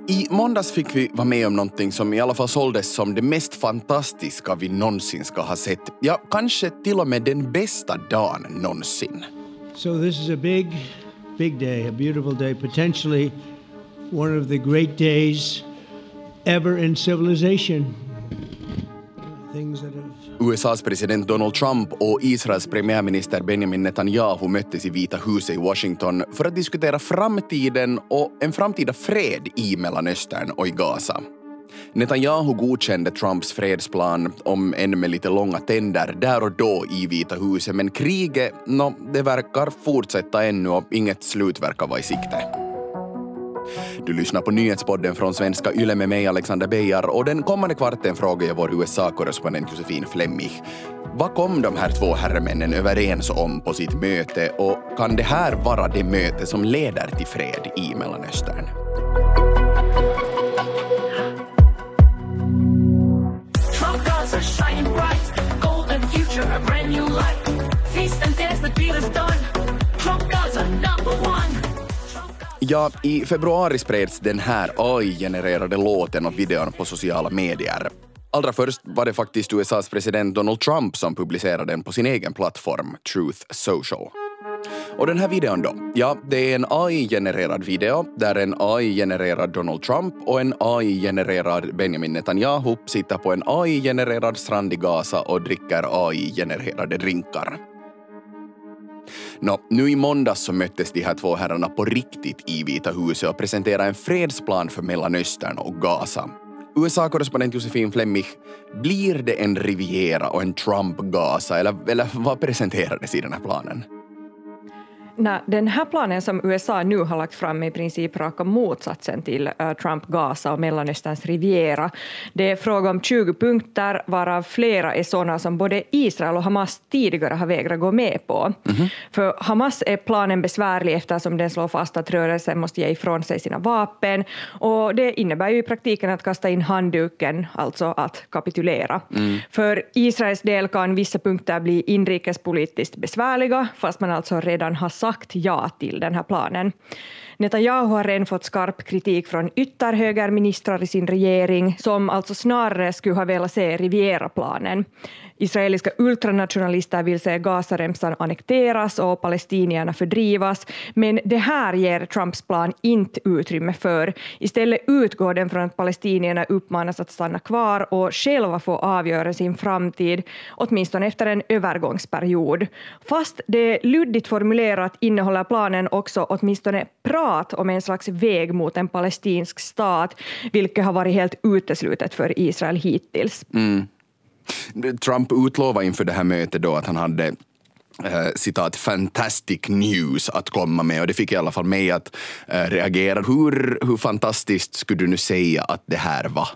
I måndags fick vi vara med om någonting som i alla fall såldes som det mest fantastiska vi någonsin ska ha sett. Ja, kanske till och med den bästa dagen någonsin. So this is a big day, a beautiful day, potentially one of the great days ever in civilization. Things that have... USAs president Donald Trump och Israels premiärminister Benjamin Netanyahu möttes i Vita huset i Washington för att diskutera framtiden och en framtida fred i Mellanöstern och i Gaza. Netanyahu godkände Trumps fredsplan, om än med lite långa tänder, där och då i Vita huset, men kriget, det verkar fortsätta ännu och inget slut verkar vara i sikte. Du lyssnar på nyhetspodden från Svenska Yle med mig, Alexander Beijar, och den kommande kvarten frågar jag vår USA-korrespondent Josefin Flemmich. Vad kom de här två herremännen överens om på sitt möte, och kan det här vara det möte som leder till fred i Mellanöstern? Trump gods are shining bright, golden future, a brand new light. Feast and dance, the deal is done. Trump gods are number one. Ja, i februari spreds den här AI-genererade låten och videon på sociala medier. Allra först var det faktiskt USAs president Donald Trump som publicerade den på sin egen plattform, Truth Social. Och den här videon då? Ja, det är en AI-genererad video där en AI-genererad Donald Trump och en AI-genererad Benjamin Netanyahu sitter på en AI-genererad strand i Gaza och dricker AI-genererade drinkar. Nu i måndags så möttes de här två herrarna på riktigt i Vita huset och presenterade en fredsplan för Mellanöstern och Gaza. USA-korrespondent Josefin Flemmich, blir det en Riviera och en Trump-Gaza eller vad presenterades i den här planen? Nej, den här planen som USA nu har lagt fram är i princip raka motsatsen till Trump, Gaza och Mellanösterns Riviera. Det är fråga om 20 punkter, varav flera är sådana som både Israel och Hamas tidigare har vägrat gå med på. För Hamas är planen besvärlig eftersom den slår fast att rörelsen måste ge ifrån sig sina vapen, och det innebär ju i praktiken att kasta in handduken, alltså att kapitulera. För Israels del kan vissa punkter bli inrikespolitiskt besvärliga, fast man alltså redan har sagt ja till den här planen. Netanyahu har redan fått skarp kritik från ytterhögerministrar i sin regering som alltså snarare skulle ha velat se Riviera-planen. Israeliska ultranationalister vill se Gazaremsan annekteras och palestinierna fördrivas, men det här ger Trumps plan inte utrymme för. Istället utgår den från att palestinierna uppmanas att stanna kvar och själva få avgöra sin framtid, åtminstone efter en övergångsperiod. Fast det luddigt formulerat innehåller planen också åtminstone prat om en slags väg mot en palestinsk stat, vilket har varit helt uteslutet för Israel hittills. Trump utlovade inför det här mötet då att han hade citat fantastic news att komma med, och det fick i alla fall mig att reagera. Hur fantastiskt skulle du nu säga att det här var?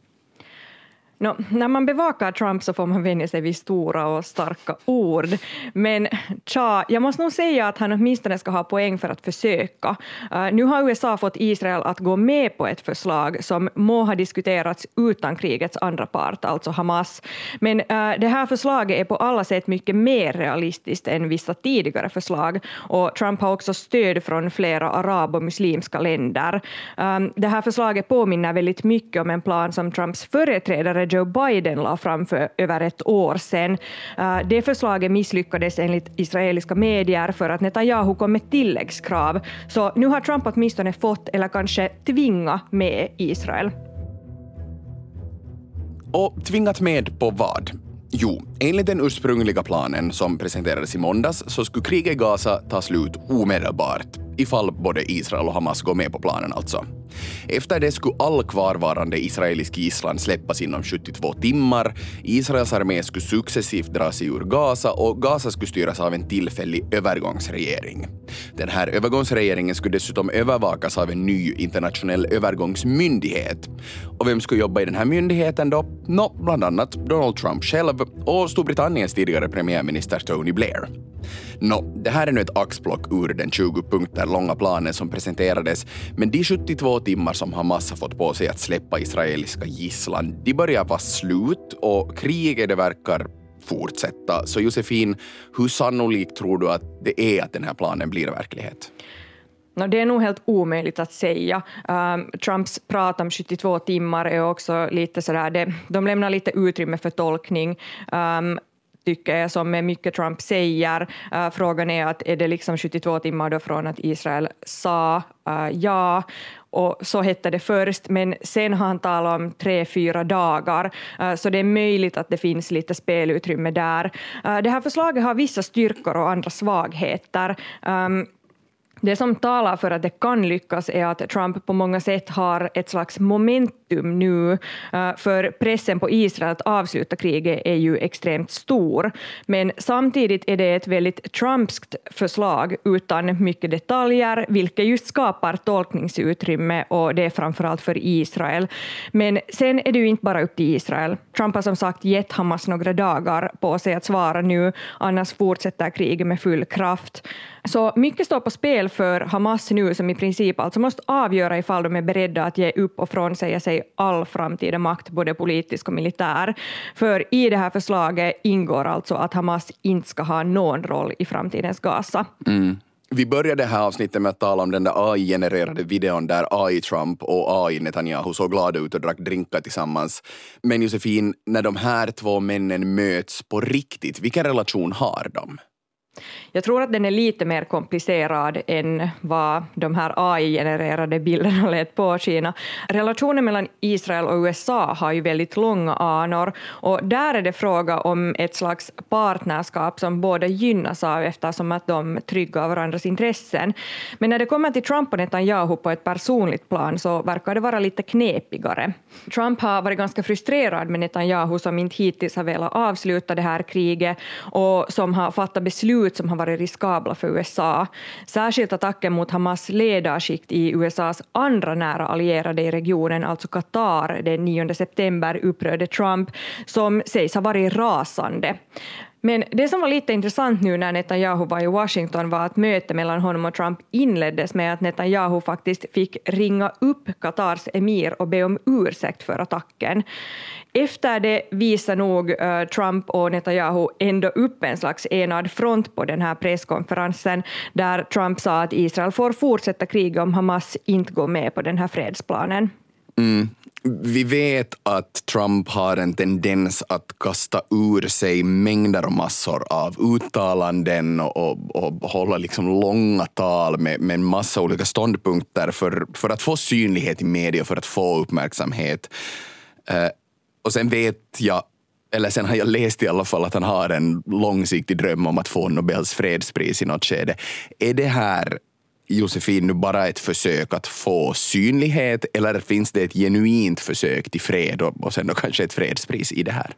När man bevakar Trump så får man vänja sig vid stora och starka ord. Men jag måste nog säga att han åtminstone ska ha poäng för att försöka. Nu har USA fått Israel att gå med på ett förslag som må ha diskuterats utan krigets andra part, alltså Hamas. Men det här förslaget är på alla sätt mycket mer realistiskt än vissa tidigare förslag. Och Trump har också stöd från flera arab- och muslimska länder. Det här förslaget påminner väldigt mycket om en plan som Trumps företrädare Joe Biden la fram för över ett år sedan. Det förslaget misslyckades enligt israeliska medier för att Netanyahu kom med tilläggskrav. Så nu har Trump åtminstone fått, eller kanske tvingat med Israel. Och tvingat med på vad? Jo, enligt den ursprungliga planen som presenterades i måndags så skulle kriget i Gaza ta slut omedelbart, ifall både Israel och Hamas går med på planen alltså. Efter det skulle all kvarvarande israelisk gisslan släppas inom 72 timmar. Israels armé skulle successivt dra sig ur Gaza och Gaza skulle styras av en tillfällig övergångsregering. Den här övergångsregeringen skulle dessutom övervakas av en ny internationell övergångsmyndighet. Och vem skulle jobba i den här myndigheten då? Bland annat Donald Trump själv och Storbritanniens tidigare premiärminister Tony Blair. Det här är nu ett axplock ur den 20 punkter långa planen som presenterades, men de 72 timmar som Hamas har fått på sig att släppa israeliska gisslan, de börjar vara slut och kriget det verkar fortsätta. Så Josefin, hur sannolikt tror du att det är att den här planen blir verklighet? Det är nog helt omöjligt att säga. Trumps prat om 72 timmar är också lite sådär, de lämnar lite utrymme för tolkning. Tycker jag, som är mycket Trump säger. Frågan är att är det liksom 72 timmar då från att Israel sa ja, och så hette det först, men sen har han talat om 3-4 dagar, så det är möjligt att det finns lite spelutrymme där. Det här förslaget har vissa styrkor och andra svagheter. Det som talar för att det kan lyckas är att Trump på många sätt har ett slags momentum nu, för pressen på Israel att avsluta kriget är ju extremt stor. Men samtidigt är det ett väldigt trumpskt förslag utan mycket detaljer, vilket just skapar tolkningsutrymme, och det är framförallt för Israel. Men sen är det ju inte bara upp till Israel. Trump har som sagt gett Hamas några dagar på sig att svara nu, annars fortsätter kriget med full kraft. Så mycket står på spel för Hamas nu, som i princip alltså måste avgöra ifall de är beredda att ge upp och frånsäga sig all framtida makt, både politisk och militär. För i det här förslaget ingår alltså att Hamas inte ska ha någon roll i framtidens Gaza. Vi började det här avsnittet med att tala om den där AI-genererade videon där AI-Trump och AI-Netanyahu så glada ut och drack drinkar tillsammans. Men Josefin, när de här två männen möts på riktigt, vilken relation har de? Jag tror att den är lite mer komplicerad än vad de här AI-genererade bilderna lät påskina. Relationen mellan Israel och USA har ju väldigt långa anor, och där är det fråga om ett slags partnerskap som båda gynnas av eftersom att de tryggar varandras intressen. Men när det kommer till Trump och Netanyahu på ett personligt plan så verkar det vara lite knepigare. Trump har varit ganska frustrerad med Netanyahu, som inte hittills har velat avsluta det här kriget och som har fattat beslut som har varit riskabla för USA. Särskilt attacken mot Hamas ledarskikt i USAs andra nära allierade i regionen, alltså Qatar, den 9 september upprörde Trump, som sägs ha varit rasande. Men det som var lite intressant nu när Netanyahu var i Washington var att mötet mellan honom och Trump inleddes med att Netanyahu faktiskt fick ringa upp Qatars emir och be om ursäkt för attacken. Efter det visar nog Trump och Netanyahu ändå upp en slags enad front på den här presskonferensen, där Trump sa att Israel får fortsätta kriga om Hamas inte går med på den här fredsplanen. Vi vet att Trump har en tendens att kasta ur sig mängder och massor av uttalanden och hålla liksom långa tal med en massa olika ståndpunkter för att få synlighet i media, för att få uppmärksamhet. Och sen sen har jag läst i alla fall att han har en långsiktig dröm om att få Nobels fredspris i något skede. Är det här, Josefin, nu bara ett försök att få synlighet, eller finns det ett genuint försök till fred och sen då kanske ett fredspris i det här?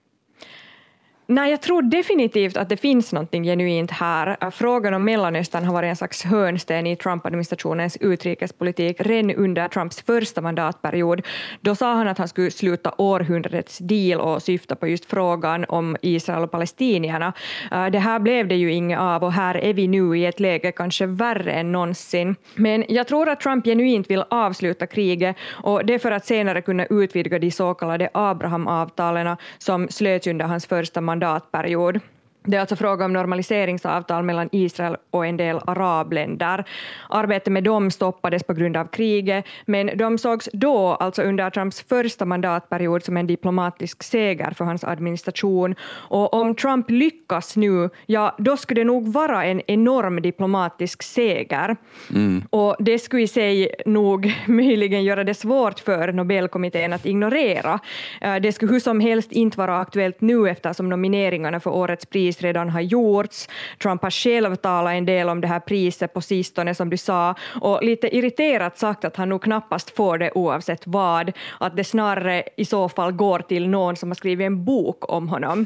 Nej, jag tror definitivt att det finns något genuint här. Frågan om Mellanöstern har varit en slags hörnsten i Trump-administrationens utrikespolitik redan under Trumps första mandatperiod. Då sa han att han skulle sluta århundradets deal och syfta på just frågan om Israel och palestinierna. Det här blev det ju inget av, och här är vi nu i ett läge kanske värre än någonsin. Men jag tror att Trump genuint vill avsluta kriget, och det för att senare kunna utvidga de så kallade Abraham-avtalen som slöts under hans första mandatperiod. Det är alltså fråga om normaliseringsavtal mellan Israel och en del arabländer. Arbetet med dem stoppades på grund av kriget, men de sågs då, alltså under Trumps första mandatperiod, som en diplomatisk seger för hans administration. Och om Trump lyckas nu, ja, då skulle det nog vara en enorm diplomatisk seger. Och det skulle i sig nog möjligen göra det svårt för Nobelkommittén att ignorera. Det skulle hur som helst inte vara aktuellt nu, eftersom nomineringarna för årets pris redan har gjorts. Trump har själv talat en del om det här priset på sistone, som du sa, och lite irriterat sagt att han nog knappast får det oavsett vad, att det snarare i så fall går till någon som har skrivit en bok om honom.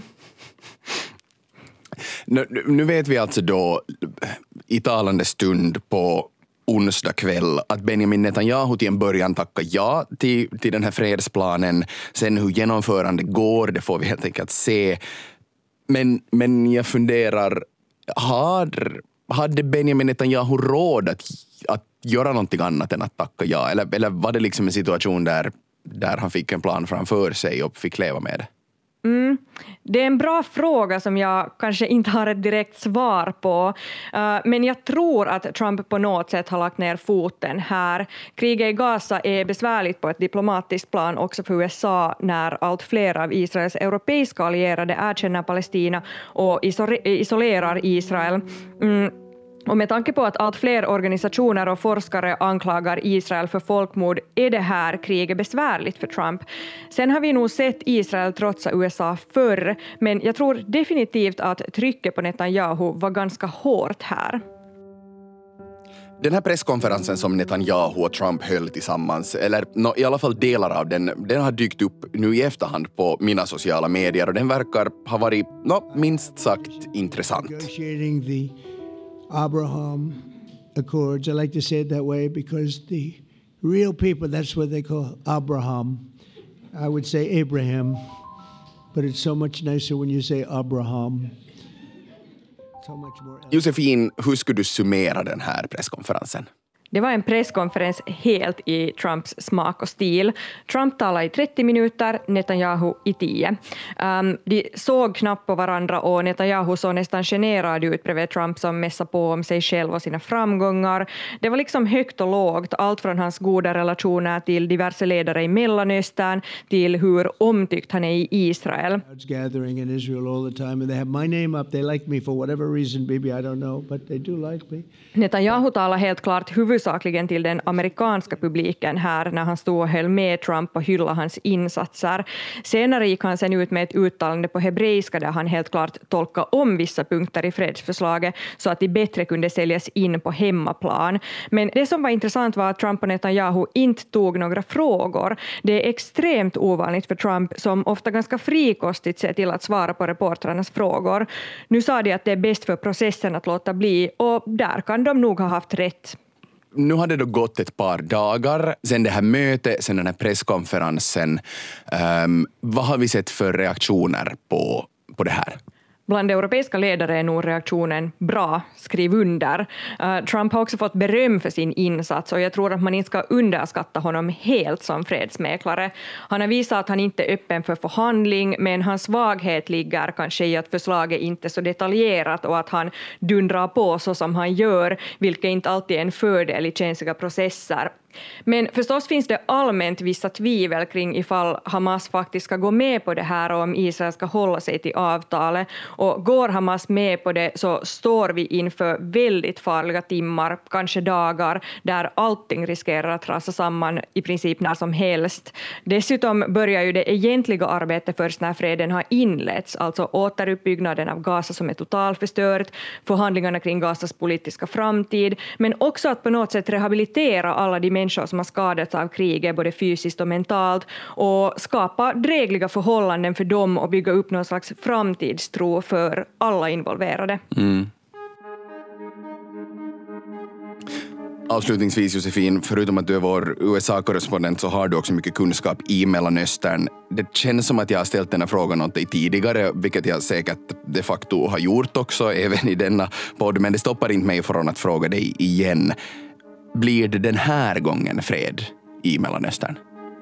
Nu vet vi alltså då i talande stund på onsdag kväll att Benjamin Netanyahu till en början tackar ja till den här fredsplanen. Sen hur genomförande går, det får vi helt enkelt se. Men jag funderar, hade Benjamin Netanyahu råd att göra någonting annat än att tacka ja? Eller var det liksom en situation där han fick en plan framför sig och fick leva med det? Det är en bra fråga som jag kanske inte har ett direkt svar på. Men jag tror att Trump på något sätt har lagt ner foten här. Kriget i Gaza är besvärligt på ett diplomatiskt plan också för USA när allt fler av Israels europeiska allierade erkänner Palestina och isolerar Israel. Och med tanke på att allt fler organisationer och forskare anklagar Israel för folkmord är det här kriget besvärligt för Trump. Sen har vi nog sett Israel trotsa USA förr, men jag tror definitivt att trycket på Netanyahu var ganska hårt här. Den här presskonferensen som Netanyahu och Trump höll tillsammans, eller i alla fall delar av den har dykt upp nu i efterhand på mina sociala medier och den verkar ha varit minst sagt intressant. Abraham Accords. I like to say it that way because the real people, that's what they call Abraham. I would say Abraham, but it's so much nicer when you say Abraham. So much more. Josefin, hur skulle du summera den här presskonferensen? Det var en presskonferens helt i Trumps smak och stil. Trump talade i 30 minuter, Netanyahu i 10. De såg knappt på varandra och Netanyahu såg nästan generad ut bredvid Trump som mässade på om sig själv och sina framgångar. Det var liksom högt och lågt, allt från hans goda relationer till diverse ledare i Mellanöstern till hur omtyckt han är i Israel. Gathering in Israel all the time and they have my name up. They like me for whatever reason, maybe I don't know, but they do like me. Netanyahu talade helt klart huvudsakligen till den amerikanska publiken här när han stod och höll med Trump och hyllade hans insatser. Senare gick han sen ut med ett uttalande på hebreiska där han helt klart tolkade om vissa punkter i fredsförslaget så att de bättre kunde säljas in på hemmaplan. Men det som var intressant var att Trump och Netanyahu inte tog några frågor. Det är extremt ovanligt för Trump som ofta ganska frikostigt ser till att svara på reportrarnas frågor. Nu sa de att det är bäst för processen att låta bli och där kan de nog ha haft rätt. Nu har det då gått ett par dagar sen det här mötet, sen den här presskonferensen. Vad har vi sett för reaktioner på det här? Bland europeiska ledare är nog reaktionen bra, skriv under. Trump har också fått beröm för sin insats och jag tror att man inte ska underskatta honom helt som fredsmäklare. Han har visat att han inte är öppen för förhandling, men hans svaghet ligger kanske i att förslaget inte är så detaljerat och att han dundrar på så som han gör, vilket inte alltid är en fördel i känsliga processer. Men förstås finns det allmänt vissa tvivel kring ifall Hamas faktiskt ska gå med på det här och om Israel ska hålla sig till avtalet. Och går Hamas med på det så står vi inför väldigt farliga timmar, kanske dagar, där allting riskerar att rasa samman i princip när som helst. Dessutom börjar ju det egentliga arbetet först när freden har inletts, alltså återuppbyggnaden av Gaza som är totalförstört, förhandlingarna kring Gazas politiska framtid, men också att på något sätt rehabilitera alla de människor som har skadats av kriget både fysiskt och mentalt och skapa drägliga förhållanden för dem och bygga upp någon slags framtidstro för alla involverade. Avslutningsvis Josefin, förutom att du är vår USA-korrespondent så har du också mycket kunskap i Mellanöstern. Det känns som att jag har ställt den här frågan åt dig tidigare, vilket jag säkert de facto har gjort också även i denna podd, men det stoppar inte mig från att fråga dig igen. Blir det den här gången fred i Mellanöstern?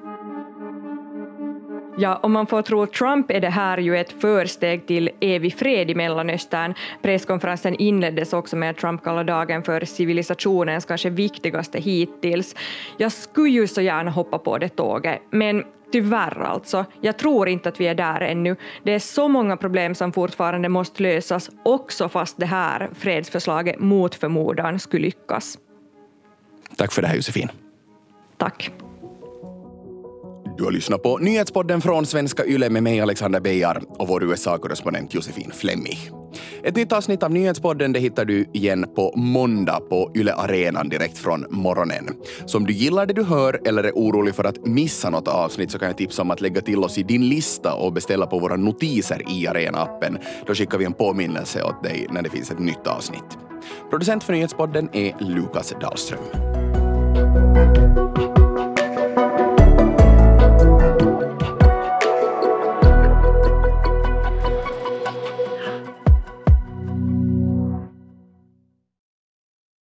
Ja, om man får tro Trump är det här ju ett försteg till evig fred i Mellanöstern. Presskonferensen inleddes också med att Trump kallade dagen för civilisationens kanske viktigaste hittills. Jag skulle ju så gärna hoppa på det tåget, men tyvärr alltså. Jag tror inte att vi är där ännu. Det är så många problem som fortfarande måste lösas, också fast det här fredsförslaget mot förmodan skulle lyckas. Tack för det här Josefin. Tack. Du har lyssnat på nyhetspodden från Svenska Yle med mig Alexander Beijar och vår USA-korrespondent Josefin Flemmig. Ett nytt avsnitt av nyhetspodden det hittar du igen på måndag på Yle Arenan direkt från morgonen. Så om du gillar det du hör eller är orolig för att missa något avsnitt så kan jag tipsa om att lägga till oss i din lista och beställa på våra notiser i Arena-appen. Då skickar vi en påminnelse åt dig när det finns ett nytt avsnitt. Producent för nyhetspodden är Lukas Dahlström.